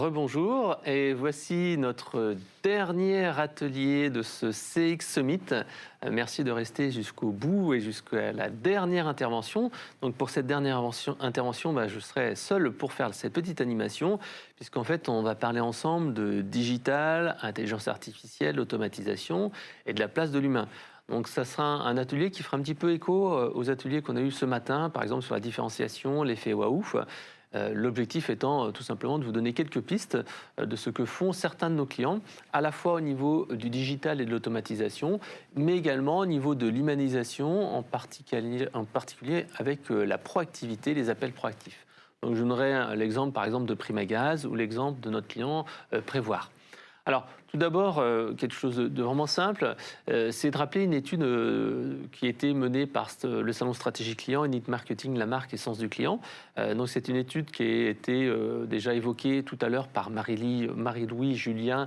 Rebonjour, et voici notre dernier atelier de ce CX Summit. Merci de rester jusqu'au bout et jusqu'à la dernière intervention. Donc pour cette dernière intervention, je serai seul pour faire cette petite animation, puisqu'en fait on va parler ensemble de digital, intelligence artificielle, automatisation et de la place de l'humain. Donc ça sera un atelier qui fera un petit peu écho aux ateliers qu'on a eus ce matin, par exemple sur la différenciation, l'effet waouh. L'objectif étant tout simplement de vous donner quelques pistes de ce que font certains de nos clients, à la fois au niveau du digital et de l'automatisation, mais également au niveau de l'humanisation, en particulier avec la proactivité, les appels proactifs. Donc je donnerai l'exemple par exemple de Primagaz ou l'exemple de notre client Prévoir. Alors, tout d'abord, quelque chose de vraiment simple, c'est de rappeler une étude qui a été menée par le Salon Stratégie Client, Unit Marketing, la marque et Sens du client. Donc, c'est une étude qui a été déjà évoquée tout à l'heure par Marie-Louis Julien,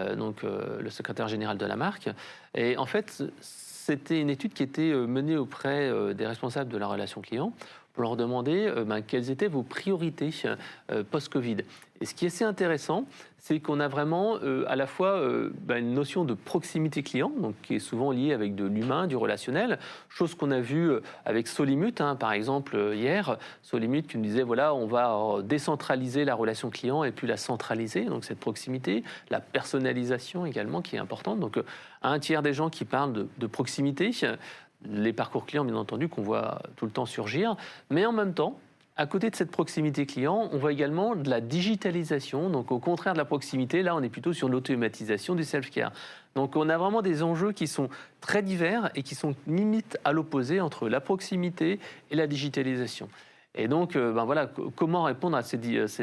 le secrétaire général de la marque. Et en fait, c'était une étude qui était menée auprès des responsables de la relation client pour leur demander quelles étaient vos priorités post-Covid. Et ce qui est assez intéressant, c'est qu'on a vraiment à la fois une notion de proximité client, donc qui est souvent liée avec de l'humain, du relationnel, chose qu'on a vu avec Solimut, par exemple hier, Solimut qui nous disait voilà, on va décentraliser la relation client et puis la centraliser, donc cette proximité, la personnalisation également qui est importante. Donc un tiers des gens qui parlent de proximité, les parcours clients bien entendu qu'on voit tout le temps surgir, mais en même temps, à côté de cette proximité client, on voit également de la digitalisation. Donc, au contraire de la proximité, là, on est plutôt sur l'automatisation du self-care. Donc, on a vraiment des enjeux qui sont très divers et qui sont limite à l'opposé entre la proximité et la digitalisation. Et donc, voilà, comment répondre à ces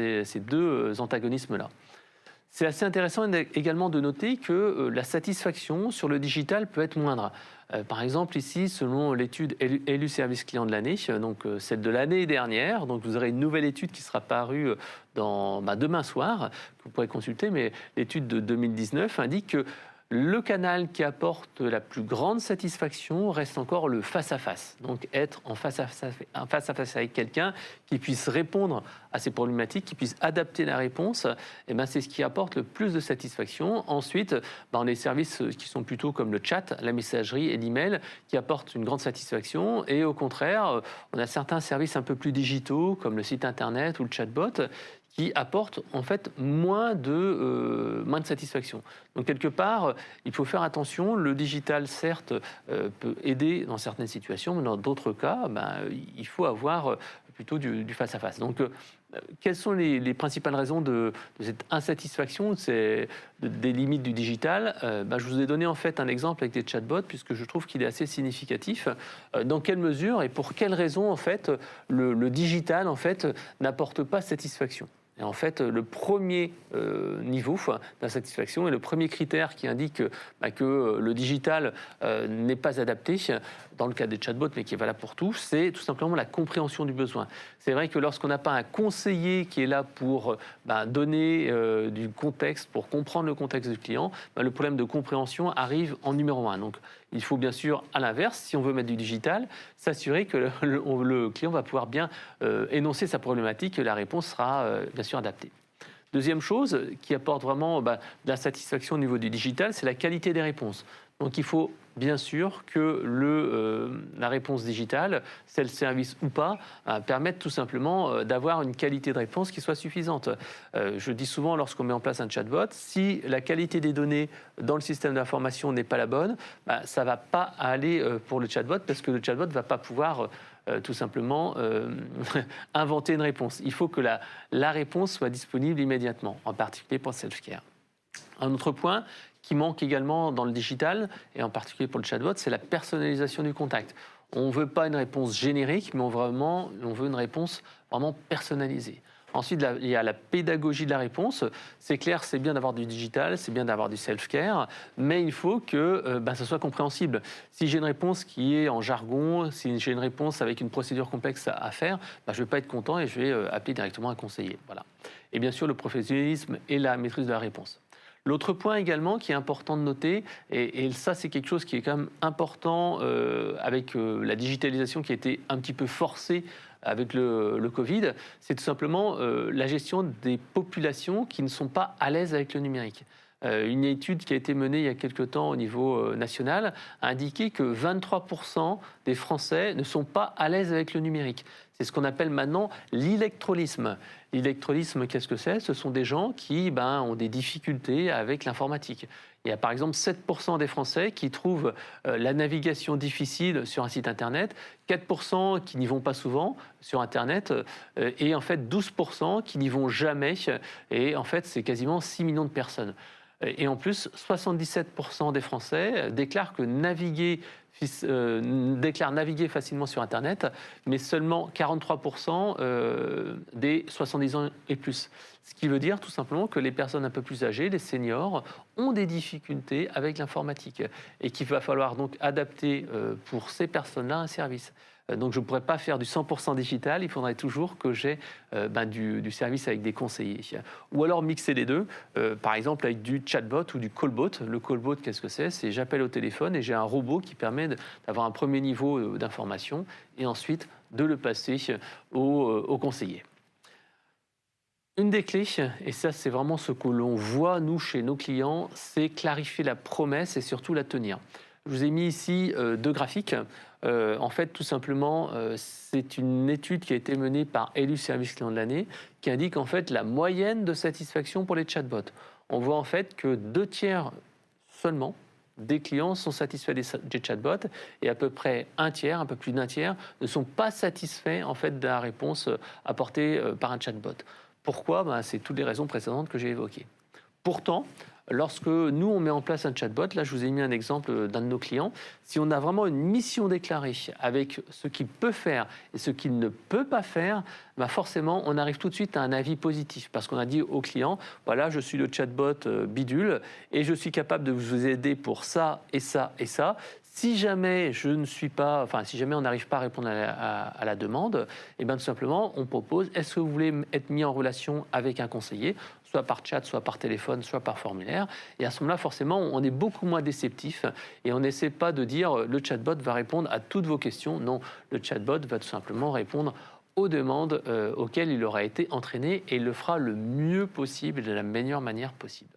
deux antagonismes-là. C'est assez intéressant également de noter que la satisfaction sur le digital peut être moindre. Par exemple, ici, selon l'étude élu service client de l'année, donc celle de l'année dernière, donc vous aurez une nouvelle étude qui sera parue demain soir, que vous pourrez consulter, mais l'étude de 2019 indique que le canal qui apporte la plus grande satisfaction reste encore le face-à-face. Donc être en face-à-face avec quelqu'un qui puisse répondre à ces problématiques, qui puisse adapter la réponse, c'est ce qui apporte le plus de satisfaction. Ensuite, on a des services qui sont plutôt comme le chat, la messagerie et l'email qui apportent une grande satisfaction. Et au contraire, on a certains services un peu plus digitaux comme le site internet ou le chatbot qui apportent en fait moins de satisfaction. Donc quelque part, il faut faire attention. Le digital, certes, peut aider dans certaines situations, mais dans d'autres cas, il faut avoir plutôt du face-à-face. Donc quelles sont les principales raisons de cette insatisfaction, des limites du digital? Je vous ai donné en fait un exemple avec des chatbots, puisque je trouve qu'il est assez significatif. Dans quelle mesure et pour quelles raisons en fait, le digital en fait, n'apporte pas satisfaction? Et en fait, le premier niveau d'insatisfaction et le premier critère qui indique que le digital n'est pas adapté, dans le cas des chatbots, mais qui est valable pour tout, c'est tout simplement la compréhension du besoin. C'est vrai que lorsqu'on n'a pas un conseiller qui est là pour donner du contexte, pour comprendre le contexte du client, le problème de compréhension arrive en numéro 1. Donc, il faut bien sûr, à l'inverse, si on veut mettre du digital, s'assurer que le client va pouvoir bien énoncer sa problématique et la réponse sera bien sûr adaptée. Deuxième chose qui apporte vraiment de la satisfaction au niveau du digital, c'est la qualité des réponses. Donc il faut bien sûr que la réponse digitale, self-service ou pas, permette tout simplement d'avoir une qualité de réponse qui soit suffisante. Je dis souvent lorsqu'on met en place un chatbot, si la qualité des données dans le système d'information n'est pas la bonne, ça ne va pas aller pour le chatbot parce que le chatbot ne va pas pouvoir tout simplement inventer une réponse. Il faut que la réponse soit disponible immédiatement, en particulier pour self-care. Un autre point qui manque également dans le digital, et en particulier pour le chatbot, c'est la personnalisation du contact. On ne veut pas une réponse générique, mais on veut une réponse vraiment personnalisée. Ensuite, il y a la pédagogie de la réponse. C'est clair, c'est bien d'avoir du digital, c'est bien d'avoir du self-care, mais il faut que ça soit compréhensible. Si j'ai une réponse qui est en jargon, si j'ai une réponse avec une procédure complexe à faire, je ne vais pas être content et je vais appeler directement un conseiller. Voilà. Et bien sûr, le professionnalisme et la maîtrise de la réponse. L'autre point également qui est important de noter, et ça c'est quelque chose qui est quand même important avec la digitalisation qui a été un petit peu forcée avec le Covid, c'est tout simplement la gestion des populations qui ne sont pas à l'aise avec le numérique. Une étude qui a été menée il y a quelque temps au niveau national a indiqué que 23% des Français ne sont pas à l'aise avec le numérique. C'est ce qu'on appelle maintenant l'électrolisme. L'électrolisme, qu'est-ce que c'est? Ce sont des gens qui ont des difficultés avec l'informatique. Il y a par exemple 7% des Français qui trouvent la navigation difficile sur un site Internet, 4% qui n'y vont pas souvent sur Internet, et en fait 12% qui n'y vont jamais. Et en fait, c'est quasiment 6 millions de personnes. Et en plus, 77% des Français déclarent naviguer facilement sur Internet, mais seulement 43% des 70 ans et plus. Ce qui veut dire tout simplement que les personnes un peu plus âgées, les seniors, ont des difficultés avec l'informatique et qu'il va falloir donc adapter pour ces personnes-là un service. Donc je ne pourrais pas faire du 100% digital, il faudrait toujours que j'ai du service avec des conseillers. Ou alors mixer les deux, par exemple avec du chatbot ou du callbot. Le callbot, qu'est-ce que c'est? C'est j'appelle au téléphone et j'ai un robot qui permet d'avoir un premier niveau d'information et ensuite de le passer au conseiller. Une des clés, et ça c'est vraiment ce que l'on voit nous chez nos clients, c'est clarifier la promesse et surtout la tenir. Je vous ai mis ici 2 graphiques. En fait, tout simplement, c'est une étude qui a été menée par Élu Service Client de l'année qui indique en fait la moyenne de satisfaction pour les chatbots. On voit en fait que 2 tiers seulement des clients sont satisfaits des chatbots et à peu près un tiers, un peu plus d'un tiers, ne sont pas satisfaits en fait de la réponse apportée par un chatbot. Pourquoi? C'est toutes les raisons précédentes que j'ai évoquées. Pourtant, lorsque nous, on met en place un chatbot, là, je vous ai mis un exemple d'un de nos clients, si on a vraiment une mission déclarée avec ce qu'il peut faire et ce qu'il ne peut pas faire, forcément, on arrive tout de suite à un avis positif parce qu'on a dit au client, voilà, je suis le chatbot bidule et je suis capable de vous aider pour ça et ça et ça. Si jamais si jamais on n'arrive pas à répondre à la demande, tout simplement, on propose, est-ce que vous voulez être mis en relation avec un conseiller, soit par chat, soit par téléphone, soit par formulaire. Et à ce moment-là, forcément, on est beaucoup moins déceptif et on n'essaie pas de dire le chatbot va répondre à toutes vos questions. Non, le chatbot va tout simplement répondre aux demandes auxquelles il aura été entraîné et il le fera le mieux possible et de la meilleure manière possible.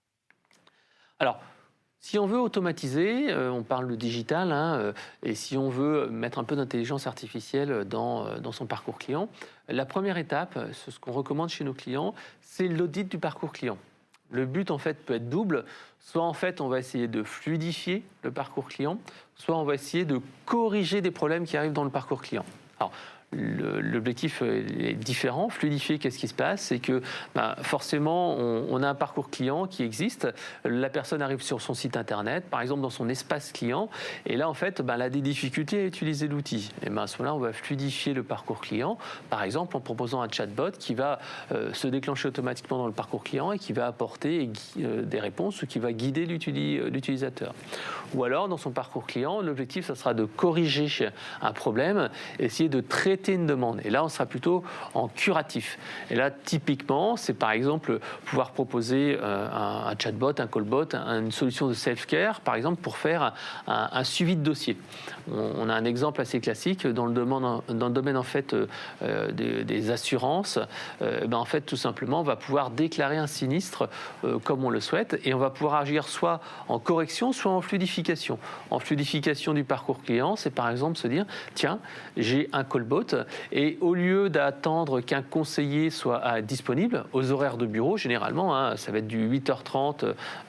Alors, si on veut automatiser, on parle de digital, et si on veut mettre un peu d'intelligence artificielle dans son parcours client, la première étape, ce qu'on recommande chez nos clients, c'est l'audit du parcours client. Le but, en fait, peut être double. Soit, en fait, on va essayer de fluidifier le parcours client, soit on va essayer de corriger des problèmes qui arrivent dans le parcours client. Alors, l'objectif est différent. Fluidifier, qu'est-ce qui se passe? C'est que forcément, on a un parcours client qui existe. La personne arrive sur son site internet, par exemple dans son espace client, et là, en fait, elle a des difficultés à utiliser l'outil. Et à ce moment-là, on va fluidifier le parcours client, par exemple en proposant un chatbot qui va se déclencher automatiquement dans le parcours client et qui va apporter des réponses ou qui va guider l'utilisateur. Ou alors, dans son parcours client, l'objectif, ça sera de corriger un problème, essayer de traiter une demande. Et là, on sera plutôt en curatif. Et là, typiquement, c'est par exemple pouvoir proposer un chatbot, un callbot, une solution de self-care, par exemple, pour faire un suivi de dossier. On a un exemple assez classique dans le domaine en fait, des assurances. En fait, tout simplement, on va pouvoir déclarer un sinistre comme on le souhaite et on va pouvoir agir soit en correction, soit en fluidification. En fluidification du parcours client, c'est par exemple se dire, tiens, j'ai un callbot et au lieu d'attendre qu'un conseiller soit disponible aux horaires de bureau, généralement, ça va être du 8h30,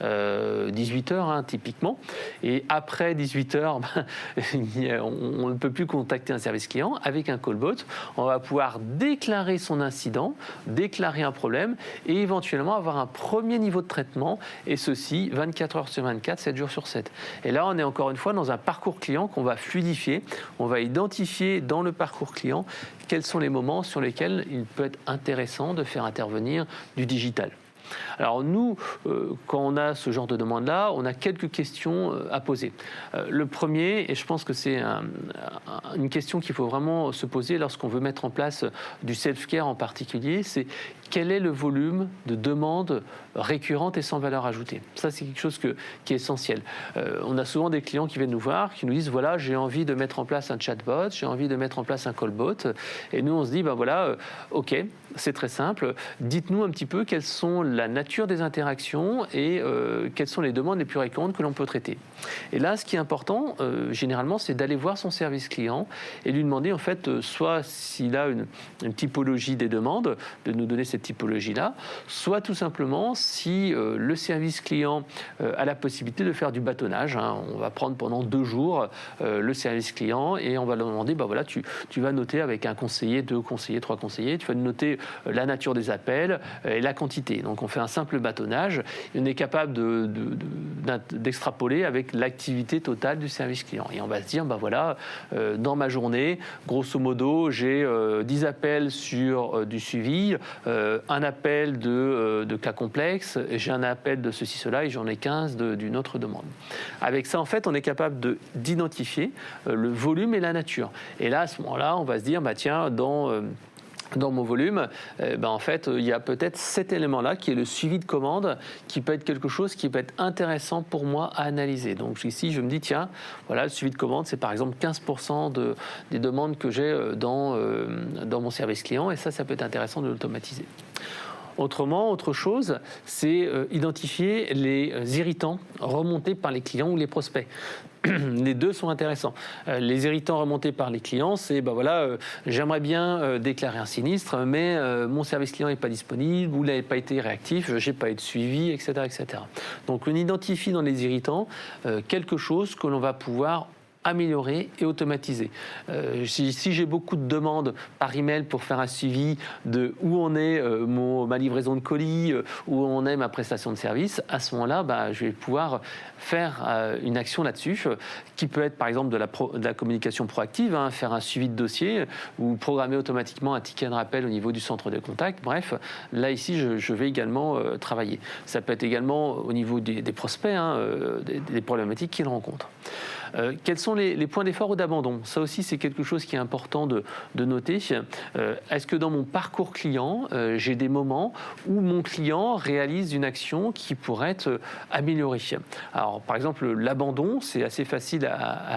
18h typiquement, et après 18h, on ne peut plus contacter un service client. Avec un callbot, on va pouvoir déclarer son incident, déclarer un problème et éventuellement avoir un premier niveau de traitement, et ceci 24 heures sur 24, 7 jours sur 7. Et là, on est encore une fois dans un parcours client qu'on va fluidifier. On va identifier dans le parcours client quels sont les moments sur lesquels il peut être intéressant de faire intervenir du digital. Alors nous, quand on a ce genre de demande-là, on a quelques questions à poser. Le premier, et je pense que c'est une question qu'il faut vraiment se poser lorsqu'on veut mettre en place du self-care en particulier, c'est quel est le volume de demandes récurrentes et sans valeur ajoutée. Ça, c'est quelque chose qui est essentiel. On a souvent des clients qui viennent nous voir, qui nous disent, voilà, j'ai envie de mettre en place un chatbot, j'ai envie de mettre en place un callbot. Et nous, on se dit, ben voilà, OK, c'est très simple. Dites-nous un petit peu quelles sont la nature des interactions et quelles sont les demandes les plus récurrentes que l'on peut traiter. Et là, ce qui est important, généralement, c'est d'aller voir son service client et lui demander, en fait, soit s'il a une typologie des demandes, de nous donner cette typologie-là, soit tout simplement si le service client a la possibilité de faire du bâtonnage. On va prendre pendant 2 jours le service client et on va leur demander, ben voilà, tu vas noter avec un conseiller, 2 conseillers, 3 conseillers, tu vas noter la nature des appels et la quantité. Donc on fait un simple bâtonnage et on est capable d'extrapoler avec l'activité totale du service client. Et on va se dire, ben voilà, dans ma journée, grosso modo, j'ai 10 appels sur du suivi, un appel de cas complexes, j'ai un appel de ceci, cela, et j'en ai 15 d'une autre demande. Avec ça, en fait, on est capable d'identifier le volume et la nature. Et là, à ce moment-là, on va se dire, bah tiens, dans mon volume, en fait, il y a peut-être cet élément-là qui est le suivi de commande, qui peut être quelque chose qui peut être intéressant pour moi à analyser. Donc ici, je me dis, tiens, voilà, le suivi de commande, c'est par exemple 15% des demandes que j'ai dans mon service client, et ça peut être intéressant de l'automatiser. Autrement, autre chose, c'est identifier les irritants remontés par les clients ou les prospects. Les deux sont intéressants. Les irritants remontés par les clients, c'est j'aimerais bien déclarer un sinistre, mais mon service client n'est pas disponible, vous n'avez pas été réactif, je n'ai pas eu de suivi, etc., etc. Donc on identifie dans les irritants quelque chose que l'on va pouvoir améliorer et automatiser. Si j'ai beaucoup de demandes par email pour faire un suivi de où en est ma livraison de colis, où en est ma prestation de service, à ce moment-là, je vais pouvoir faire une action là-dessus, qui peut être par exemple de la communication proactive, faire un suivi de dossier ou programmer automatiquement un ticket de rappel au niveau du centre de contact. Bref, là ici, je vais également travailler. Ça peut être également au niveau des prospects, des problématiques qu'ils rencontrent. Quels sont les points d'effort ou d'abandon? Ça aussi, c'est quelque chose qui est important de noter. Est-ce que dans mon parcours client, j'ai des moments où mon client réalise une action qui pourrait être améliorée? Alors, par exemple, l'abandon, c'est assez facile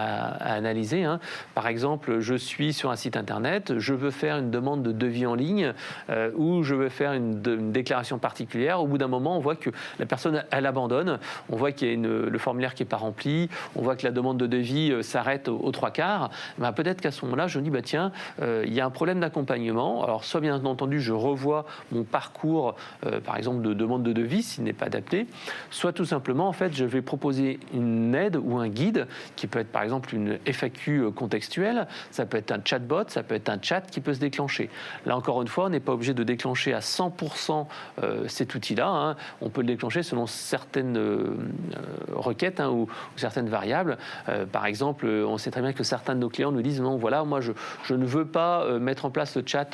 à analyser. Par exemple, je suis sur un site internet, je veux faire une demande de devis en ligne ou je veux faire une déclaration particulière. Au bout d'un moment, on voit que la personne, elle abandonne. On voit qu'il y a le formulaire qui n'est pas rempli. On voit que la demande de devis s'arrête aux 3/4, peut-être qu'à ce moment-là, je me dis, il y a un problème d'accompagnement. Alors, soit bien entendu, je revois mon parcours, par exemple, de demande de devis, s'il n'est pas adapté, soit tout simplement, en fait, je vais proposer une aide ou un guide, qui peut être, par exemple, une FAQ contextuelle, ça peut être un chatbot, ça peut être un chat qui peut se déclencher. Là, encore une fois, on n'est pas obligé de déclencher à 100% cet outil-là. On peut le déclencher selon certaines requêtes ou certaines variables. Par exemple, on sait très bien que certains de nos clients nous disent, non, voilà, moi, je ne veux pas mettre en place le chat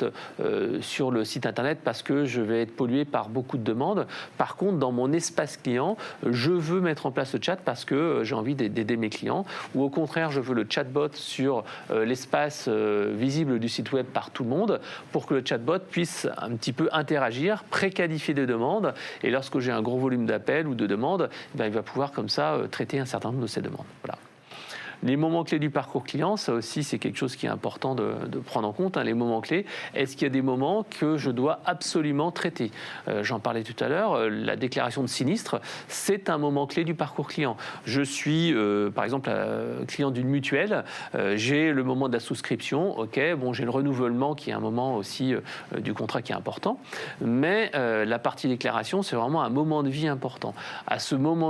sur le site internet parce que je vais être pollué par beaucoup de demandes. Par contre, dans mon espace client, je veux mettre en place le chat parce que j'ai envie d'aider mes clients. Ou au contraire, je veux le chatbot sur l'espace visible du site web par tout le monde pour que le chatbot puisse un petit peu interagir, préqualifier des demandes. Et lorsque j'ai un gros volume d'appels ou de demandes, il va pouvoir comme ça traiter un certain nombre de ces demandes. Voilà. Les moments clés du parcours client, ça aussi, c'est quelque chose qui est important de prendre en compte. Les moments clés, est-ce qu'il y a des moments que je dois absolument traiter? J'en parlais tout à l'heure, la déclaration de sinistre, c'est un moment clé du parcours client. Je suis, par exemple, client d'une mutuelle, j'ai le moment de la souscription, j'ai le renouvellement qui est un moment aussi du contrat qui est important, mais la partie déclaration, c'est vraiment un moment de vie important. À ce moment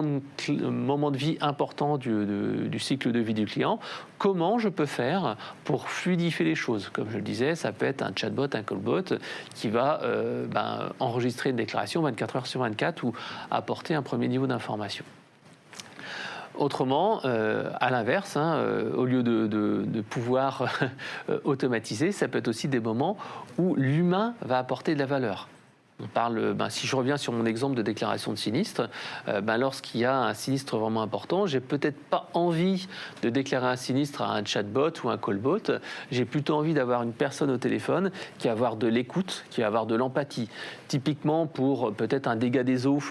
de vie important du cycle de vie du client, comment je peux faire pour fluidifier les choses? Comme je le disais, ça peut être un chatbot, un callbot qui va enregistrer une déclaration 24 heures sur 24 ou apporter un premier niveau d'information. Autrement, à l'inverse, au lieu de pouvoir automatiser, ça peut être aussi des moments où l'humain va apporter de la valeur. On parle, si je reviens sur mon exemple de déclaration de sinistre, lorsqu'il y a un sinistre vraiment important, j'ai peut-être pas envie de déclarer un sinistre à un chatbot ou un callbot. J'ai plutôt envie d'avoir une personne au téléphone qui va avoir de l'écoute, qui va avoir de l'empathie. Typiquement pour peut-être un dégât des eaux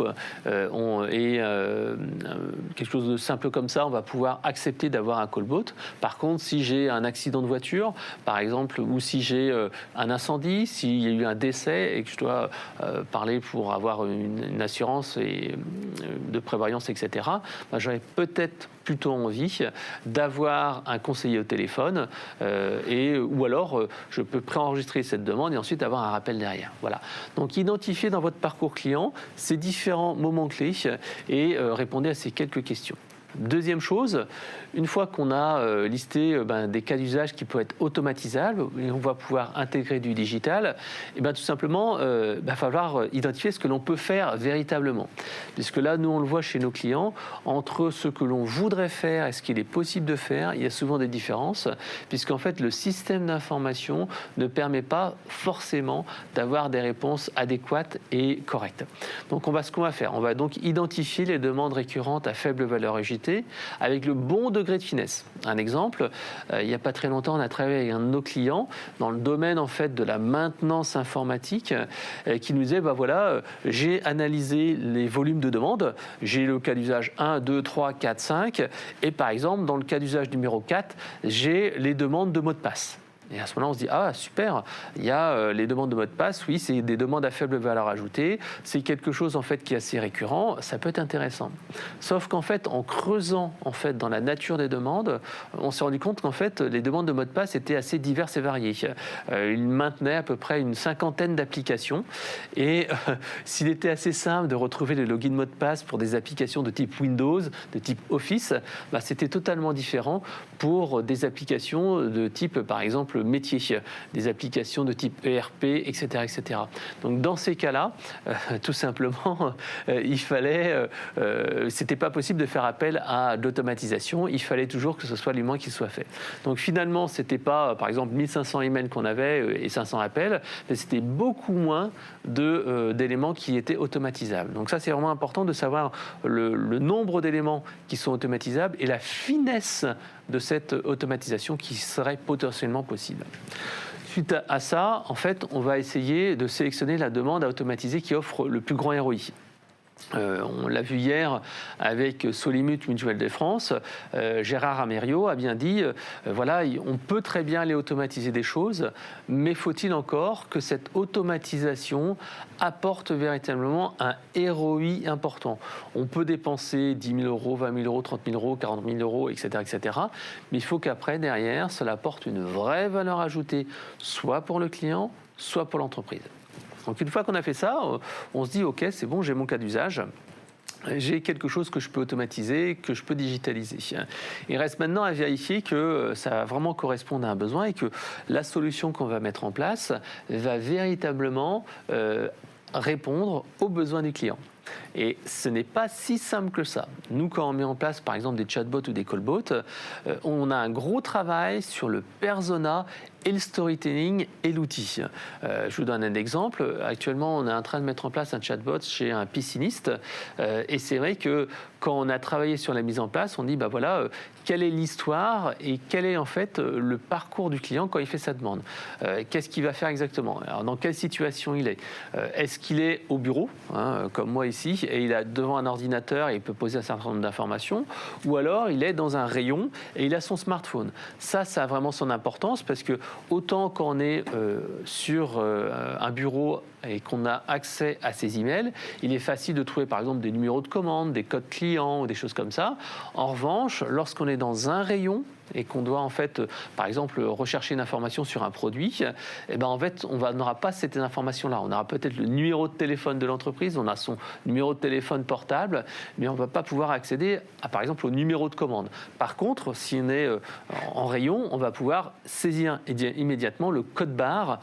quelque chose de simple comme ça, on va pouvoir accepter d'avoir un callbot. Par contre, si j'ai un accident de voiture, par exemple, ou si j'ai un incendie, s'il y a eu un décès et que je dois parler pour avoir une assurance de prévoyance, etc., j'aurais peut-être plutôt envie d'avoir un conseiller au téléphone ou alors je peux préenregistrer cette demande et ensuite avoir un rappel derrière. Voilà. Donc identifiez dans votre parcours client ces différents moments clés et répondez à ces quelques questions. Deuxième chose, une fois qu'on a listé des cas d'usage qui peuvent être automatisables et on va pouvoir intégrer du digital, tout simplement, il va falloir identifier ce que l'on peut faire véritablement. Puisque là, nous, on le voit chez nos clients, entre ce que l'on voudrait faire et ce qu'il est possible de faire, il y a souvent des différences, puisqu'en fait, le système d'information ne permet pas forcément d'avoir des réponses adéquates et correctes. Donc, ce qu'on va faire, on va donc identifier les demandes récurrentes à faible valeur ajoutée avec le bon degré de finesse. Un exemple, il n'y a pas très longtemps, on a travaillé avec un de nos clients dans le domaine en fait de la maintenance informatique qui nous disait j'ai analysé les volumes de demandes, j'ai le cas d'usage 1, 2, 3, 4, 5 et par exemple dans le cas d'usage numéro 4, j'ai les demandes de mots de passe. Et à ce moment-là, on se dit, ah super, il y a les demandes de mot de passe, oui, c'est des demandes à faible valeur ajoutée, c'est quelque chose en fait qui est assez récurrent, ça peut être intéressant. Sauf qu'en fait, en creusant en fait dans la nature des demandes, on s'est rendu compte qu'en fait, les demandes de mot de passe étaient assez diverses et variées. Ils maintenaient à peu près une 50aine d'applications et s'il était assez simple de retrouver le login mot de passe pour des applications de type Windows, de type Office, c'était totalement différent pour des applications de type, par exemple, métier, des applications de type ERP, etc., etc. Donc dans ces cas-là, tout simplement, c'était pas possible de faire appel à l'automatisation. Il fallait toujours que ce soit l'humain qui soit fait. Donc finalement, c'était pas, par exemple, 1500 emails qu'on avait et 500 appels, mais c'était beaucoup moins d'éléments qui étaient automatisables. Donc ça, c'est vraiment important de savoir le nombre d'éléments qui sont automatisables et la finesse de cette automatisation qui serait potentiellement possible. Suite à ça, en fait, on va essayer de sélectionner la demande à automatiser qui offre le plus grand ROI. On l'a vu hier avec Solimut Mutuelle de France, Gérard Ameriot a bien dit, on peut très bien aller automatiser des choses, mais faut-il encore que cette automatisation apporte véritablement un ROI important. On peut dépenser 10 000 euros, 20 000 euros, 30 000 euros, 40 000 euros, etc., etc. Mais il faut qu'après, derrière, cela apporte une vraie valeur ajoutée, soit pour le client, soit pour l'entreprise. Donc une fois qu'on a fait ça, on se dit ok, c'est bon, j'ai mon cas d'usage. J'ai quelque chose que je peux automatiser, que je peux digitaliser. Il reste maintenant à vérifier que ça va vraiment correspondre à un besoin et que la solution qu'on va mettre en place va véritablement répondre aux besoins du client. Et ce n'est pas si simple que ça. Nous, quand on met en place, par exemple, des chatbots ou des callbots, on a un gros travail sur le persona et le storytelling et l'outil. Je vous donne un exemple. Actuellement, on est en train de mettre en place un chatbot chez un pisciniste. Et c'est vrai que quand on a travaillé sur la mise en place, on dit, quelle est l'histoire et quel est en fait le parcours du client quand il fait sa demande. Qu'est-ce qu'il va faire exactement? Alors, dans quelle situation il est? Est-ce qu'il est au bureau, comme moi ici, et il est devant un ordinateur et il peut poser un certain nombre d'informations, ou alors il est dans un rayon et il a son smartphone. Ça a vraiment son importance parce que autant quand on est sur un bureau et qu'on a accès à ses emails, il est facile de trouver par exemple des numéros de commande, des codes clients ou des choses comme ça. En revanche, lorsqu'on est dans un rayon et qu'on doit en fait, par exemple, rechercher une information sur un produit, en fait, on n'aura pas cette information-là. On aura peut-être le numéro de téléphone de l'entreprise, on a son numéro de téléphone portable, mais on ne va pas pouvoir accéder, par exemple, au numéro de commande. Par contre, si on est en rayon, on va pouvoir saisir immédiatement le code barre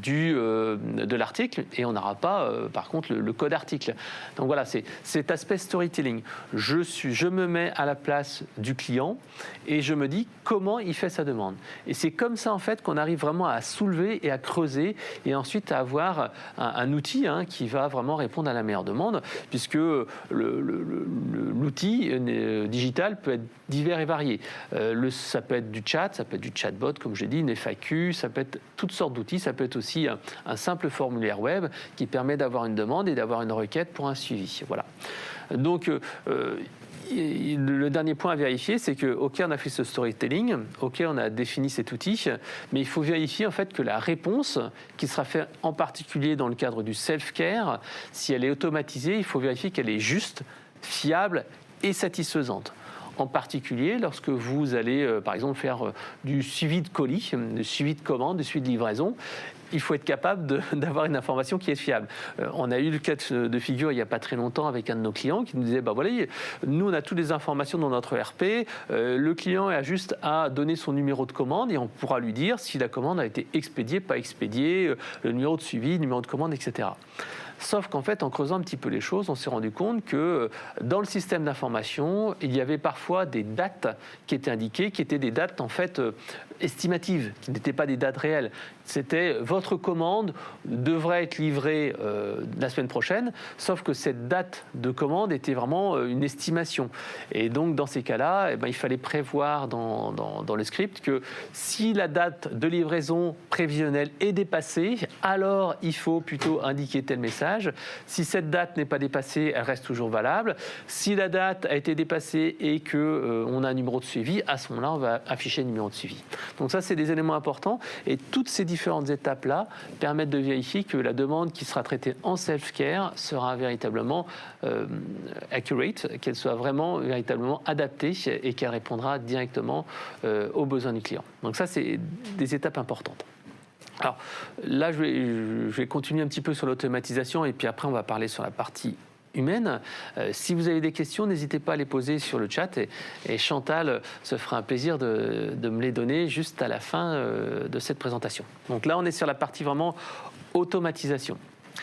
de l'article et on n'aura pas, par contre, le code article. Donc voilà, c'est cet aspect storytelling. Je me mets à la place du client et je me dis comment il fait sa demande. Et c'est comme ça en fait qu'on arrive vraiment à soulever et à creuser et ensuite à avoir un outil qui va vraiment répondre à la meilleure demande, puisque l'outil digital peut être divers et variés. Ça peut être du chat, ça peut être du chatbot, comme j'ai dit, une FAQ, ça peut être toutes sortes d'outils, ça peut être aussi un simple formulaire web qui permet d'avoir une demande et d'avoir une requête pour un suivi. Voilà. Donc, le dernier point à vérifier, c'est que, OK, on a fait ce storytelling, OK, on a défini cet outil, mais il faut vérifier en fait que la réponse, qui sera faite en particulier dans le cadre du self-care, si elle est automatisée, il faut vérifier qu'elle est juste, fiable et satisfaisante. En particulier, lorsque vous allez, par exemple, faire du suivi de colis, du suivi de commande, du suivi de livraison, il faut être capable d'avoir une information qui est fiable. On a eu le cas de figure il n'y a pas très longtemps avec un de nos clients qui nous disait, voilà, nous on a toutes les informations dans notre ERP, le client a juste à donner son numéro de commande et on pourra lui dire si la commande a été expédiée, pas expédiée, le numéro de suivi, le numéro de commande, etc. Sauf qu'en fait, en creusant un petit peu les choses, on s'est rendu compte que dans le système d'information, il y avait parfois des dates qui étaient indiquées, qui étaient des dates en fait estimatives, qui n'étaient pas des dates réelles. C'était votre commande devrait être livrée la semaine prochaine, sauf que cette date de commande était vraiment une estimation. Et donc, dans ces cas-là, il fallait prévoir dans le script que si la date de livraison prévisionnelle est dépassée, alors il faut plutôt indiquer tel message. Si cette date n'est pas dépassée, elle reste toujours valable. Si la date a été dépassée et qu'on a un numéro de suivi, à ce moment-là, on va afficher le numéro de suivi. Donc ça, c'est des éléments importants. Et toutes ces différentes étapes-là permettent de vérifier que la demande qui sera traitée en self-care sera véritablement accurate, qu'elle soit vraiment véritablement adaptée et qu'elle répondra directement aux besoins du client. Donc ça, c'est des étapes importantes. Alors là, je vais continuer un petit peu sur l'automatisation et puis après, on va parler sur la partie humaine. Si vous avez des questions, n'hésitez pas à les poser sur le chat et Chantal se fera un plaisir de me les donner juste à la fin de cette présentation. Donc là, on est sur la partie vraiment automatisation.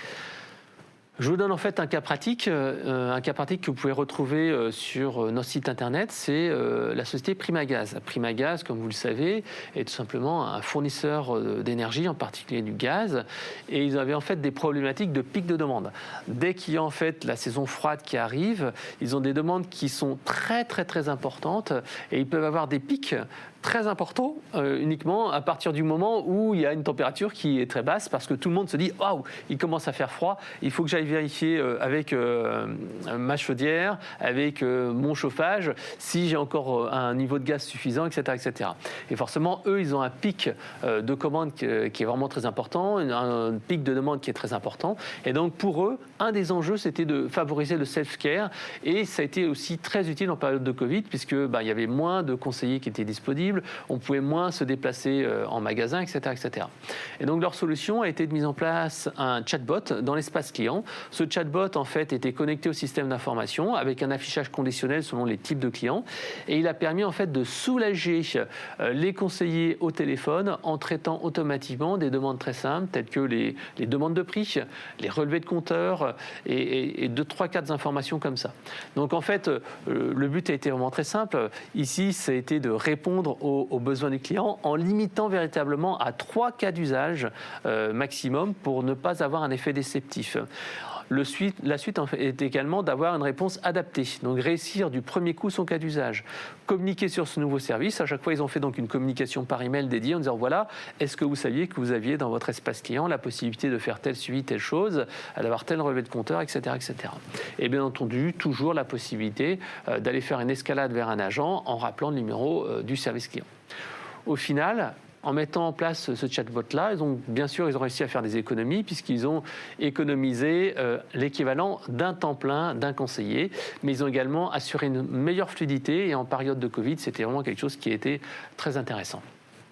Je vous donne en fait un cas pratique que vous pouvez retrouver sur notre site internet, c'est la société Primagaz. Primagaz, comme vous le savez, est tout simplement un fournisseur d'énergie, en particulier du gaz, et ils avaient en fait des problématiques de pic de demande. Dès qu'il y a en fait la saison froide qui arrive, ils ont des demandes qui sont très très très importantes et ils peuvent avoir des pics très important uniquement à partir du moment où il y a une température qui est très basse parce que tout le monde se dit « Waouh, il commence à faire froid, il faut que j'aille vérifier avec ma chaudière, avec mon chauffage, si j'ai encore un niveau de gaz suffisant, etc. etc. » Et forcément, eux, ils ont un pic de commande qui est vraiment très important, un pic de demande qui est très important. Et donc, pour eux, un des enjeux, c'était de favoriser le self-care et ça a été aussi très utile en période de Covid puisque il y avait moins de conseillers qui étaient disponibles, on pouvait moins se déplacer en magasin, etc., etc. Et donc leur solution a été de mise en place un chatbot dans l'espace client. Ce chatbot en fait était connecté au système d'information avec un affichage conditionnel selon les types de clients et il a permis en fait de soulager les conseillers au téléphone en traitant automatiquement des demandes très simples telles que les demandes de prix, les relevés de compteurs et 2, 3, 4 informations comme ça. Donc en fait, le but a été vraiment très simple. Ici, ça a été de répondre aux besoins du client en limitant véritablement à 3 cas d'usage maximum pour ne pas avoir un effet déceptif. La suite en fait, est également d'avoir une réponse adaptée, donc réussir du premier coup son cas d'usage. Communiquer sur ce nouveau service, à chaque fois ils ont fait donc une communication par email dédiée en disant voilà, est-ce que vous saviez que vous aviez dans votre espace client la possibilité de faire tel suivi, telle chose, d'avoir tel relevé de compteur, etc., etc. Et bien entendu, toujours la possibilité d'aller faire une escalade vers un agent en rappelant le numéro du service client. Au final, en mettant en place ce chatbot-là, ils ont réussi à faire des économies puisqu'ils ont économisé l'équivalent d'un temps plein d'un conseiller, mais ils ont également assuré une meilleure fluidité et en période de Covid, c'était vraiment quelque chose qui était très intéressant.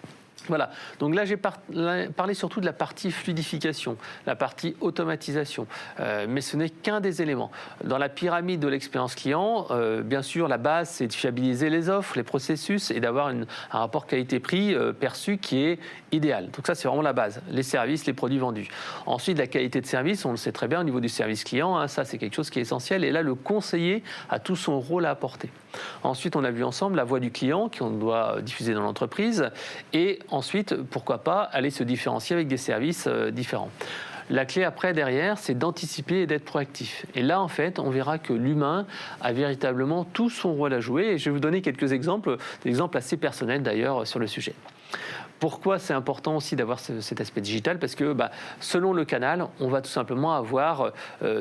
Voilà, donc là j'ai parlé surtout de la partie fluidification, la partie automatisation, mais ce n'est qu'un des éléments. Dans la pyramide de l'expérience client, bien sûr la base c'est de fiabiliser les offres, les processus et d'avoir un rapport qualité-prix perçu qui est idéal. Donc ça c'est vraiment la base, les services, les produits vendus. Ensuite la qualité de service, on le sait très bien au niveau du service client, hein, ça c'est quelque chose qui est essentiel et là le conseiller a tout son rôle à apporter. Ensuite on a vu ensemble la voix du client qu'on doit diffuser dans l'entreprise et ensuite, pourquoi pas, aller se différencier avec des services différents. La clé après, derrière, c'est d'anticiper et d'être proactif. Et là, en fait, on verra que l'humain a véritablement tout son rôle à jouer. Et je vais vous donner quelques exemples, des exemples assez personnels d'ailleurs sur le sujet. Pourquoi c'est important aussi d'avoir cet aspect digital? Parce que selon le canal, on va tout simplement avoir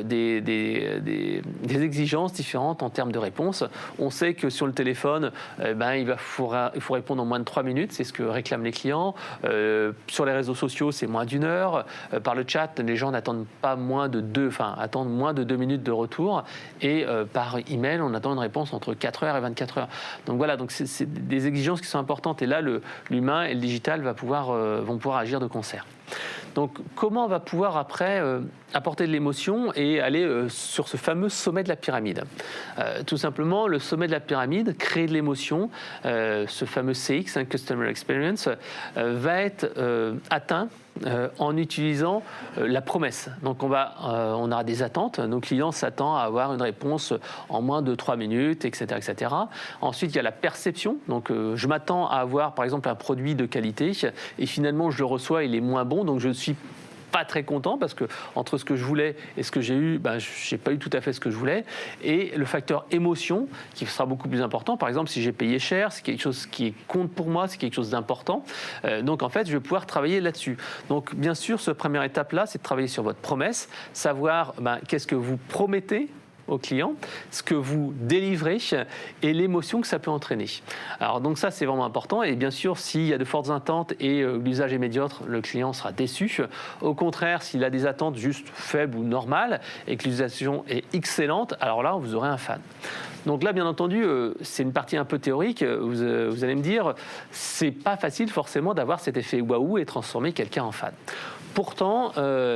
des exigences différentes en termes de réponse. On sait que sur le téléphone, il faut répondre en moins de 3 minutes, c'est ce que réclament les clients. Sur les réseaux sociaux, c'est moins d'1 heure. Par le chat, les gens n'attendent pas attendent moins de 2 minutes de retour. Et par email, on attend une réponse entre 4 heures et 24 heures. Donc voilà, c'est des exigences qui sont importantes. Et là, l'humain et le digital vont pouvoir agir de concert. Donc, comment on va pouvoir après apporter de l'émotion et aller sur ce fameux sommet de la pyramide? Tout simplement, le sommet de la pyramide, créer de l'émotion, ce fameux CX, Customer Experience, va être atteint en utilisant la promesse. Donc on aura des attentes, nos clients s'attendent à avoir une réponse en moins de 3 minutes, etc., etc. Ensuite, il y a la perception. Donc je m'attends à avoir par exemple un produit de qualité et finalement je le reçois, il est moins bon, donc je ne suis pas très content parce que entre ce que je voulais et ce que j'ai eu, je n'ai pas eu tout à fait ce que je voulais. Et le facteur émotion qui sera beaucoup plus important. Par exemple, si j'ai payé cher, c'est quelque chose qui compte pour moi, c'est quelque chose d'important. Donc en fait, je vais pouvoir travailler là-dessus. Donc bien sûr, cette première étape-là, c'est de travailler sur votre promesse, savoir qu'est-ce que vous promettez au client, ce que vous délivrez et l'émotion que ça peut entraîner. Alors donc ça c'est vraiment important et bien sûr s'il y a de fortes attentes et l'usage est médiocre, le client sera déçu. Au contraire, s'il a des attentes juste faibles ou normales et que l'utilisation est excellente, alors là vous aurez un fan. Donc là bien entendu c'est une partie un peu théorique, vous allez me dire c'est pas facile forcément d'avoir cet effet waouh et transformer quelqu'un en fan. Pourtant,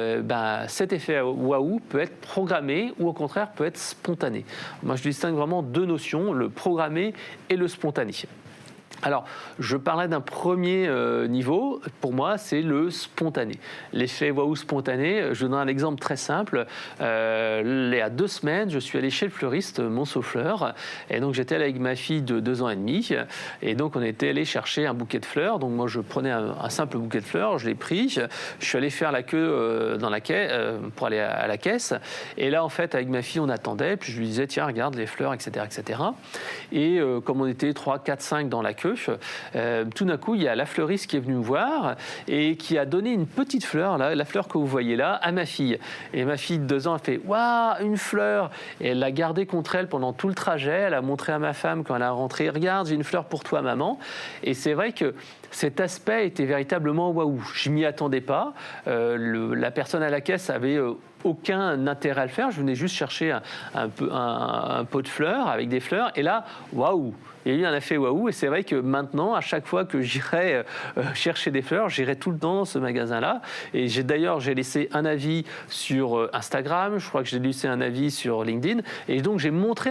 cet effet waouh peut être programmé ou au contraire peut être spontané. Moi, je distingue vraiment deux notions, le programmé et le spontané. Alors, je parlais d'un premier niveau, pour moi, c'est le spontané. L'effet waouh spontané, je donne un exemple très simple. Il y a 2 semaines, je suis allé chez le fleuriste Monceau-Fleurs, et donc j'étais allé avec ma fille de 2 ans et demi, et donc on était allé chercher un bouquet de fleurs. Donc moi, je prenais un simple bouquet de fleurs, je l'ai pris, je suis allé faire la queue pour aller à la caisse, et là, en fait, avec ma fille, on attendait, puis je lui disais, tiens, regarde les fleurs, etc., etc. Et comme on était 3, 4, 5 dans la queue, tout d'un coup, il y a la fleuriste qui est venue me voir et qui a donné une petite fleur, là, la fleur que vous voyez là, à ma fille. Et ma fille de 2 ans, elle fait « Waouh, une fleur !» Et elle l'a gardée contre elle pendant tout le trajet. Elle a montré à ma femme quand elle est rentrée « Regarde, j'ai une fleur pour toi, maman !» Et c'est vrai que cet aspect était véritablement waouh. Je m'y attendais pas. La personne à la caisse avait aucun intérêt à le faire. Je venais juste chercher un pot de fleurs avec des fleurs. Et là, waouh! Il y a eu un effet waouh, et c'est vrai que maintenant, à chaque fois que j'irai chercher des fleurs, j'irai tout le temps dans ce magasin-là. Et j'ai laissé un avis sur Instagram, je crois que j'ai laissé un avis sur LinkedIn, et donc j'ai montré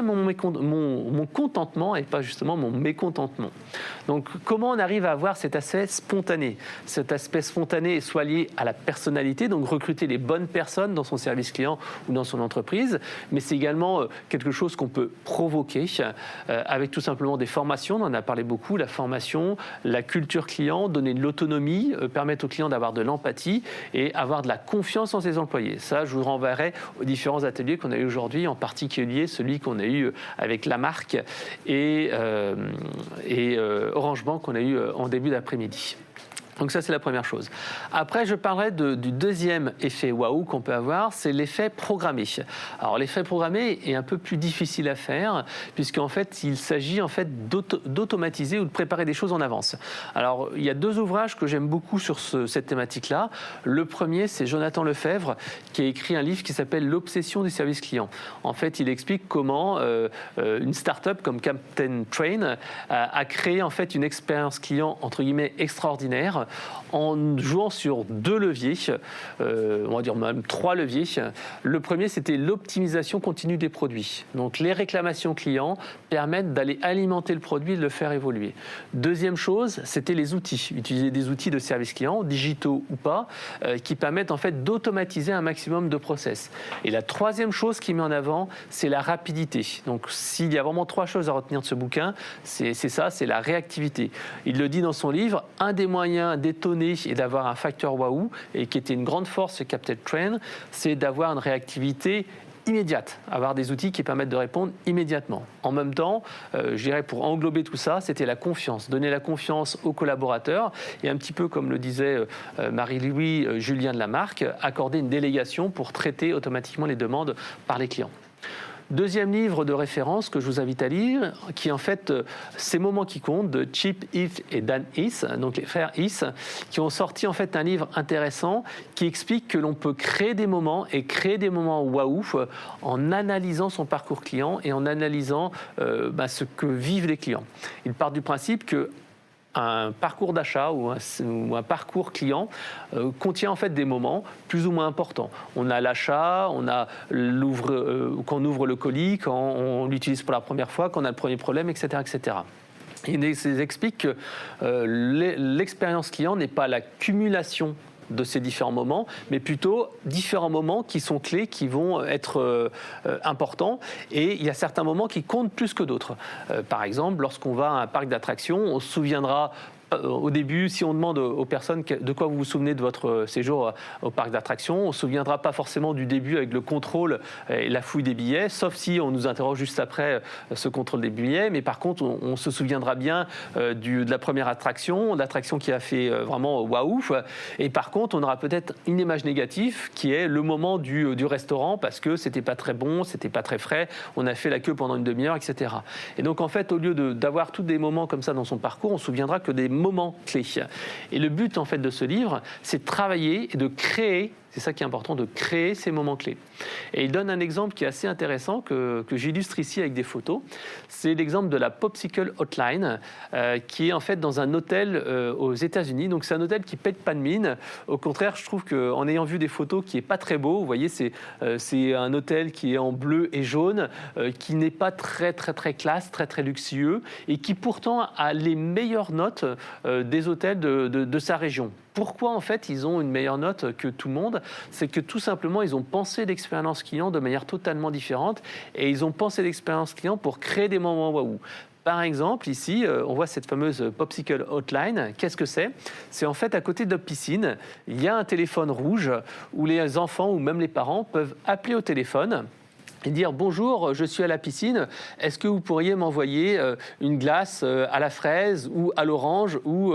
mon contentement et pas justement mon mécontentement. Donc comment on arrive à avoir cet aspect spontané? Cet aspect spontané est soit lié à la personnalité, donc recruter les bonnes personnes dans son service client ou dans son entreprise, mais c'est également quelque chose qu'on peut provoquer avec tout simplement des formations, on en a parlé beaucoup, la formation, la culture client, donner de l'autonomie, permettre aux clients d'avoir de l'empathie et avoir de la confiance en ses employés. Ça, je vous renverrai aux différents ateliers qu'on a eu aujourd'hui, en particulier celui qu'on a eu avec la marque et Orange Bank qu'on a eu en début d'après-midi. Donc ça, c'est la première chose. Après, je parlerai du deuxième effet waouh qu'on peut avoir, c'est l'effet programmé. Alors, l'effet programmé est un peu plus difficile à faire, puisqu'en fait, il s'agit en fait d'automatiser ou de préparer des choses en avance. Alors, il y a 2 ouvrages que j'aime beaucoup sur cette thématique-là. Le premier, c'est Jonathan Lefebvre, qui a écrit un livre qui s'appelle L'obsession du service client. En fait, il explique comment une start-up comme Captain Train a créé en fait une expérience client entre guillemets extraordinaire, faire en jouant sur 2 leviers, on va dire même 3 leviers. Le premier, c'était l'optimisation continue des produits. Donc les réclamations clients permettent d'aller alimenter le produit et de le faire évoluer. Deuxième chose, c'était les outils. Utiliser des outils de service client, digitaux ou pas, qui permettent en fait d'automatiser un maximum de process. Et la troisième chose qu'il met en avant, c'est la rapidité. Donc s'il y a vraiment 3 choses à retenir de ce bouquin, c'est ça, c'est la réactivité. Il le dit dans son livre, un des moyens d'étonner et d'avoir un facteur waouh, et qui était une grande force chez Captain Train, c'est d'avoir une réactivité immédiate, avoir des outils qui permettent de répondre immédiatement. En même temps, je dirais pour englober tout ça, c'était la confiance, donner la confiance aux collaborateurs et un petit peu comme le disait Marie-Louis Julien de la marque, accorder une délégation pour traiter automatiquement les demandes par les clients. Deuxième livre de référence que je vous invite à lire, qui est en fait Ces moments qui comptent de Chip Heath et Dan Heath, donc les frères Heath, qui ont sorti en fait un livre intéressant qui explique que l'on peut créer des moments et créer des moments waouh en analysant son parcours client et en analysant ce que vivent les clients. Il part du principe que un parcours d'achat ou un parcours client contient en fait des moments plus ou moins importants. On a l'achat, on a quand on ouvre le colis, quand on l'utilise pour la première fois, quand on a le premier problème, etc., etc. Il explique que l'expérience client n'est pas la cumulation de ces différents moments, mais plutôt différents moments qui sont clés, qui vont être importants. Et il y a certains moments qui comptent plus que d'autres. Par exemple, lorsqu'on va à un parc d'attractions, on se souviendra au début, si on demande aux personnes de quoi vous vous souvenez de votre séjour au parc d'attractions, on ne se souviendra pas forcément du début avec le contrôle et la fouille des billets, sauf si on nous interroge juste après ce contrôle des billets. Mais par contre, on se souviendra bien de la première attraction, l'attraction qui a fait vraiment waouh. Et par contre, on aura peut-être une image négative qui est le moment du restaurant parce que c'était pas très bon, c'était pas très frais, on a fait la queue pendant une demi-heure, etc. Et donc en fait, au lieu d'avoir tous des moments comme ça dans son parcours, on se souviendra que des moments clés. Et le but en fait de ce livre, c'est de travailler et de créer, c'est ça qui est important, de créer ces moments clés. Et il donne un exemple qui est assez intéressant que j'illustre ici avec des photos. C'est l'exemple de la Popsicle Hotline qui est en fait dans un hôtel aux États-Unis. Donc c'est un hôtel qui pète pas de mine. Au contraire, je trouve qu'en ayant vu des photos qui est pas très beau, vous voyez, c'est un hôtel qui est en bleu et jaune, qui n'est pas très très très classe, très très luxueux et qui pourtant a les meilleures notes des hôtels de sa région. Pourquoi en fait ils ont une meilleure note que tout le monde? C'est que tout simplement ils ont pensé l'expérience client de manière totalement différente et ils ont pensé l'expérience client pour créer des moments waouh. Par exemple, ici, on voit cette fameuse Popsicle Hotline. Qu'est-ce que c'est? C'est en fait à côté de la piscine, il y a un téléphone rouge où les enfants ou même les parents peuvent appeler au téléphone et dire « Bonjour, je suis à la piscine, est-ce que vous pourriez m'envoyer une glace à la fraise ou à l'orange ou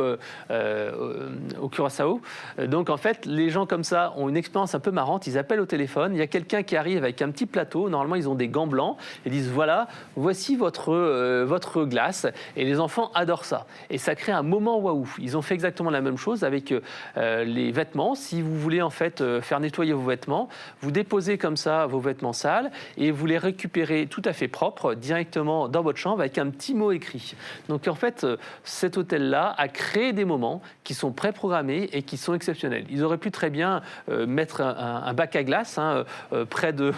au curaçao ?» Donc en fait, les gens comme ça ont une expérience un peu marrante, ils appellent au téléphone, il y a quelqu'un qui arrive avec un petit plateau, normalement ils ont des gants blancs, et disent « Voilà, voici votre glace » et les enfants adorent ça. Et ça crée un moment waouh. Ils ont fait exactement la même chose avec les vêtements. Si vous voulez en fait faire nettoyer vos vêtements, vous déposez comme ça vos vêtements sales et vous les récupérez tout à fait propres directement dans votre chambre avec un petit mot écrit. Donc en fait, cet hôtel-là a créé des moments qui sont préprogrammés et qui sont exceptionnels. Ils auraient pu très bien mettre un bac à glace près de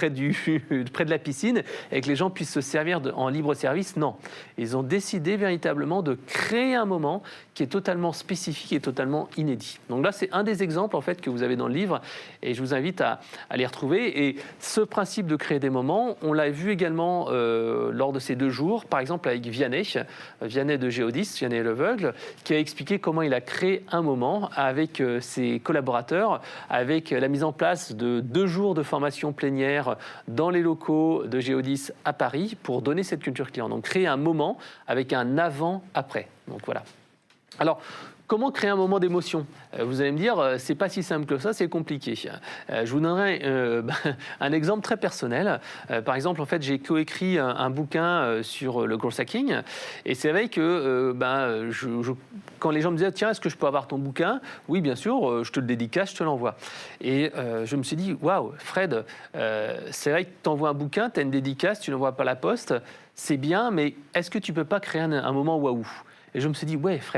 la piscine et que les gens puissent se servir en libre service. Non, ils ont décidé véritablement de créer un moment qui est totalement spécifique et totalement inédit. Donc là, c'est un des exemples en fait que vous avez dans le livre et je vous invite à les retrouver. Et ce principe de créer des moments, on l'a vu également lors de ces 2 jours, par exemple avec Vianney de Géodis, Vianney l'aveugle, qui a expliqué comment il a créé un moment avec ses collaborateurs, avec la mise en place de 2 jours de formation plénière dans les locaux de Géodis à Paris pour donner cette culture client. Donc créer un moment avec un avant-après. Donc voilà. Alors, comment créer un moment d'émotion? Vous allez me dire, c'est pas si simple que ça, c'est compliqué. Je vous donnerai un exemple très personnel. Par exemple, en fait, j'ai coécrit un bouquin sur le growth hacking, et c'est vrai que quand les gens me disaient, tiens, est-ce que je peux avoir ton bouquin? Oui, bien sûr, je te le dédicace, je te l'envoie. Et je me suis dit, waouh, Fred, c'est vrai que tu envoies un bouquin, tu as une dédicace, tu l'envoies pas à la poste, c'est bien, mais est-ce que tu peux pas créer un moment waouh? Et je me suis dit, ouais, Fred,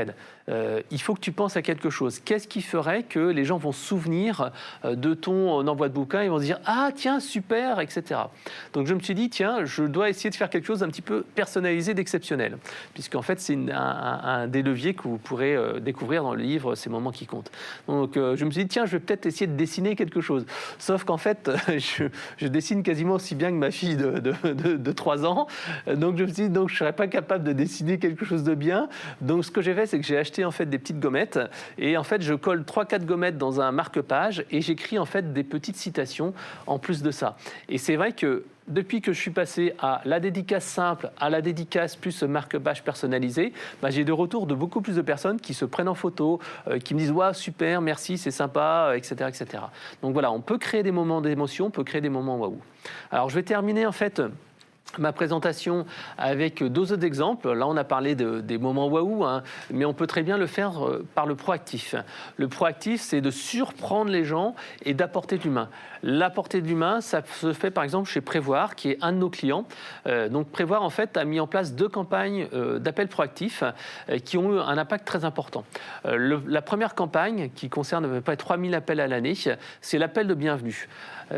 il faut que tu penses à quelque chose. Qu'est-ce qui ferait que les gens vont se souvenir de ton envoi de bouquin, ils vont se dire « Ah, tiens, super !» etc. Donc je me suis dit « Tiens, je dois essayer de faire quelque chose d'un petit peu personnalisé, d'exceptionnel. » Puisqu'en fait, c'est un des leviers que vous pourrez découvrir dans le livre « Ces moments qui comptent ». Donc je me suis dit « Tiens, je vais peut-être essayer de dessiner quelque chose. » Sauf qu'en fait, je dessine quasiment aussi bien que ma fille de 3 ans. Donc je me suis dit, donc, je ne serais pas capable de dessiner quelque chose de bien. Donc ce que j'ai fait, c'est que j'ai acheté en fait des petites gommettes. Et en fait, je colle 3-4 gommettes dans un marque-page et j'écris en fait des petites citations en plus de ça. Et c'est vrai que depuis que je suis passé à la dédicace simple, à la dédicace plus marque-page personnalisé, j'ai des retours de beaucoup plus de personnes qui se prennent en photo, qui me disent « Waouh, super, merci, c'est sympa, etc., etc. » Donc voilà, on peut créer des moments d'émotion, on peut créer des moments waouh. Alors je vais terminer en fait ma présentation avec 2 autres exemples. Là, on a parlé des moments waouh, mais on peut très bien le faire par le proactif. Le proactif, c'est de surprendre les gens et d'apporter de l'humain. L'apporter de l'humain, ça se fait par exemple chez Prévoir, qui est un de nos clients. Donc Prévoir, en fait, a mis en place 2 campagnes d'appels proactifs qui ont eu un impact très important. La première campagne, qui concerne à peu près 3000 appels à l'année, c'est l'appel de bienvenue.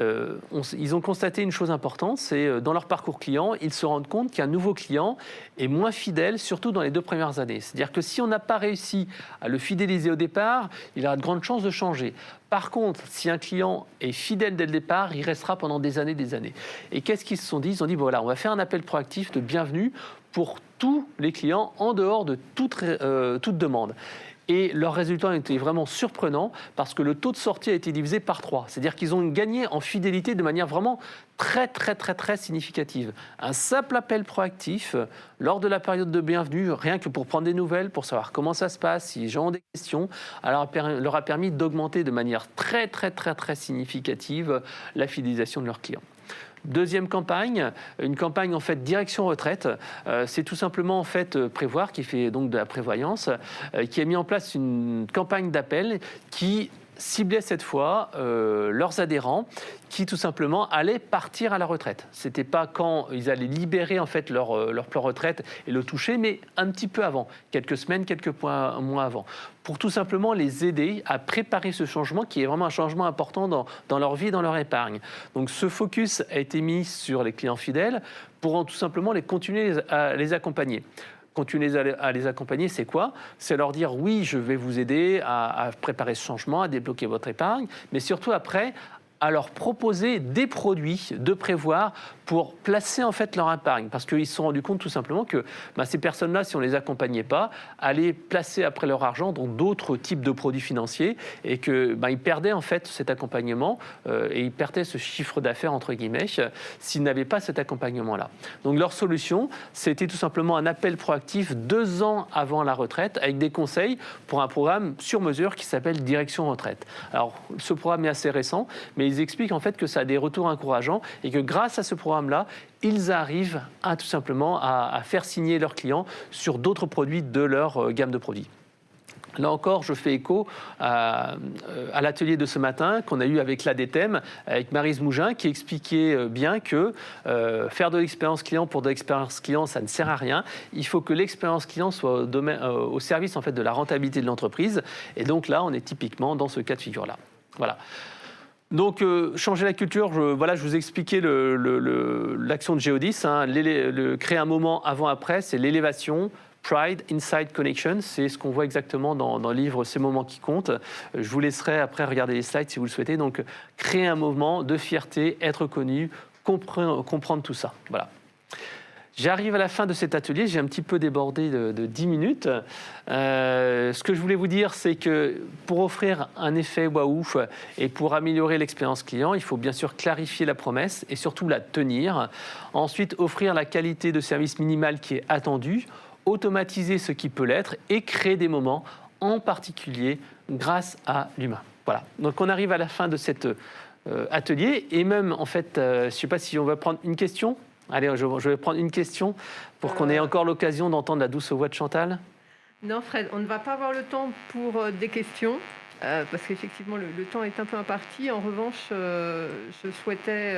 Ils ont constaté une chose importante, c'est dans leur parcours client, ils se rendent compte qu'un nouveau client est moins fidèle, surtout dans les 2 premières années. C'est-à-dire que si on n'a pas réussi à le fidéliser au départ, il a de grandes chances de changer. Par contre, si un client est fidèle dès le départ, il restera pendant des années, des années. Et qu'est-ce qu'ils se sont dit ? Ils ont dit, voilà, on va faire un appel proactif de bienvenue pour tous les clients en dehors de toute demande. Et leurs résultats ont été vraiment surprenants parce que le taux de sortie a été divisé par 3. C'est-à-dire qu'ils ont gagné en fidélité de manière vraiment très significative. Un simple appel proactif lors de la période de bienvenue, rien que pour prendre des nouvelles, pour savoir comment ça se passe, si les gens ont des questions, alors leur a permis d'augmenter de manière très significative la fidélisation de leurs clients. Deuxième campagne, une campagne en fait direction retraite. C'est tout simplement en fait Prévoir qui fait donc de la prévoyance, qui a mis en place une campagne d'appel qui ciblait cette fois leurs adhérents qui tout simplement allaient partir à la retraite. C'était pas quand ils allaient libérer en fait leur plan retraite et le toucher, mais un petit peu avant, quelques semaines, quelques mois avant, pour tout simplement les aider à préparer ce changement qui est vraiment un changement important dans leur vie, dans leur épargne. Donc ce focus a été mis sur les clients fidèles pour tout simplement continuer à les accompagner. Continuer à les accompagner, c'est quoi ? C'est leur dire oui, je vais vous aider à préparer ce changement, à débloquer votre épargne, mais surtout après, à leur proposer des produits de Prévoir pour placer en fait leur épargne. Parce qu'ils se sont rendus compte tout simplement que ces personnes-là, si on ne les accompagnait pas, allaient placer après leur argent dans d'autres types de produits financiers et qu'ils perdaient en fait cet accompagnement et ils perdaient ce chiffre d'affaires entre guillemets s'ils n'avaient pas cet accompagnement-là. Donc leur solution, c'était tout simplement un appel proactif 2 ans avant la retraite avec des conseils pour un programme sur mesure qui s'appelle Direction Retraite. Alors ce programme est assez récent, mais ils expliquent en fait que ça a des retours encourageants et que grâce à ce programme-là, ils arrivent à tout simplement à faire signer leurs clients sur d'autres produits de leur gamme de produits. Là encore, je fais écho à l'atelier de ce matin qu'on a eu avec l'ADTEM, avec Maryse Mougin, qui expliquait bien que faire de l'expérience client pour de l'expérience client, ça ne sert à rien. Il faut que l'expérience client soit au service en fait, de la rentabilité de l'entreprise. Et donc là, on est typiquement dans ce cas de figure-là. Voilà. Donc, changer la culture, je vous expliquais l'action de Géodis. Créer un moment avant-après, c'est l'élévation. Pride, Insight, Connection, c'est ce qu'on voit exactement dans le livre « Ces moments qui comptent ». Je vous laisserai après regarder les slides si vous le souhaitez. Donc, créer un moment de fierté, être connu, comprendre tout ça. Voilà. J'arrive à la fin de cet atelier, j'ai un petit peu débordé de 10 minutes. Ce que je voulais vous dire, c'est que pour offrir un effet waouh et pour améliorer l'expérience client, il faut bien sûr clarifier la promesse et surtout la tenir. Ensuite, offrir la qualité de service minimale qui est attendue, automatiser ce qui peut l'être et créer des moments, en particulier grâce à l'humain. Voilà, donc on arrive à la fin de cet atelier et même en fait, je ne sais pas si on va prendre une question. Allez, je vais prendre une question pour qu'on ait encore l'occasion d'entendre la douce voix de Chantal. Non, Fred, on ne va pas avoir le temps pour des questions, parce qu'effectivement, le temps est un peu imparti. En revanche, je souhaitais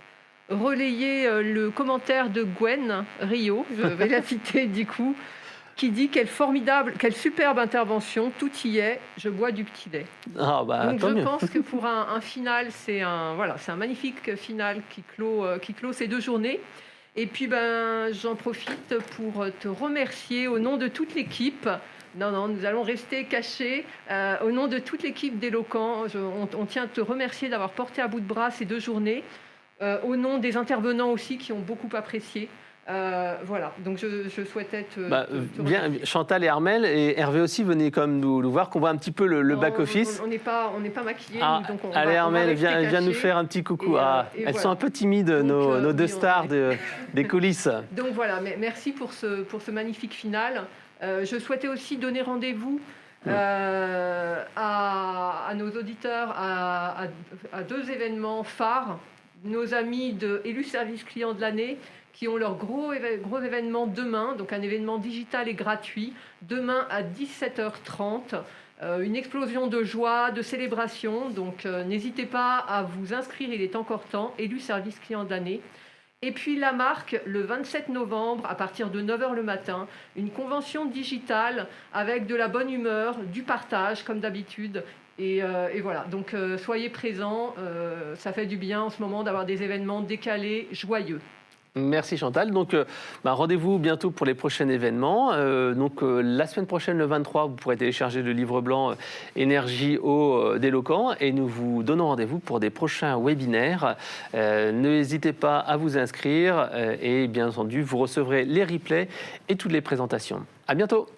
relayer le commentaire de Gwen Rio. Je vais la citer du coup. qui dit quelle superbe intervention, tout y est, je bois du petit lait. Ah bah, Donc tant je mieux. pense que pour un final, c'est un magnifique final qui clôt ces 2 journées. Et puis j'en profite pour te remercier au nom de toute l'équipe. Non, nous allons rester cachés. Au nom de toute l'équipe d'Éloquent, on tient à te remercier d'avoir porté à bout de bras ces 2 journées. Au nom des intervenants aussi qui ont beaucoup apprécié. Voilà, donc je souhaitais te bien, remercier. Chantal et Armelle et Hervé aussi, venez comme nous voir, qu'on voit un petit peu le back-office. On n'est pas maquillés, Ah, nous, donc allez, Armelle, rester viens nous cachés. faire un petit coucou. Et, Elles voilà. sont un peu timides, Donc, nos 2 oui, stars des coulisses. Donc voilà, merci pour ce magnifique final. Je souhaitais aussi donner rendez-vous à nos auditeurs à 2 événements phares. Nos amis de Élu Service Client de l'année qui ont leur gros événement demain, donc un événement digital et gratuit, demain à 17h30. Une explosion de joie, de célébration. Donc n'hésitez pas à vous inscrire, il est encore temps. Élu Service Client de l'année. Et puis la marque, le 27 novembre, à partir de 9h le matin, une convention digitale avec de la bonne humeur, du partage, comme d'habitude. Et voilà, donc soyez présents, ça fait du bien en ce moment d'avoir des événements décalés, joyeux. Merci Chantal. Donc, rendez-vous bientôt pour les prochains événements. La semaine prochaine, le 23, vous pourrez télécharger le livre blanc Énergie, eau d'Éloquent et nous vous donnons rendez-vous pour des prochains webinaires. N'hésitez pas à vous inscrire et bien entendu, vous recevrez les replays et toutes les présentations. À bientôt.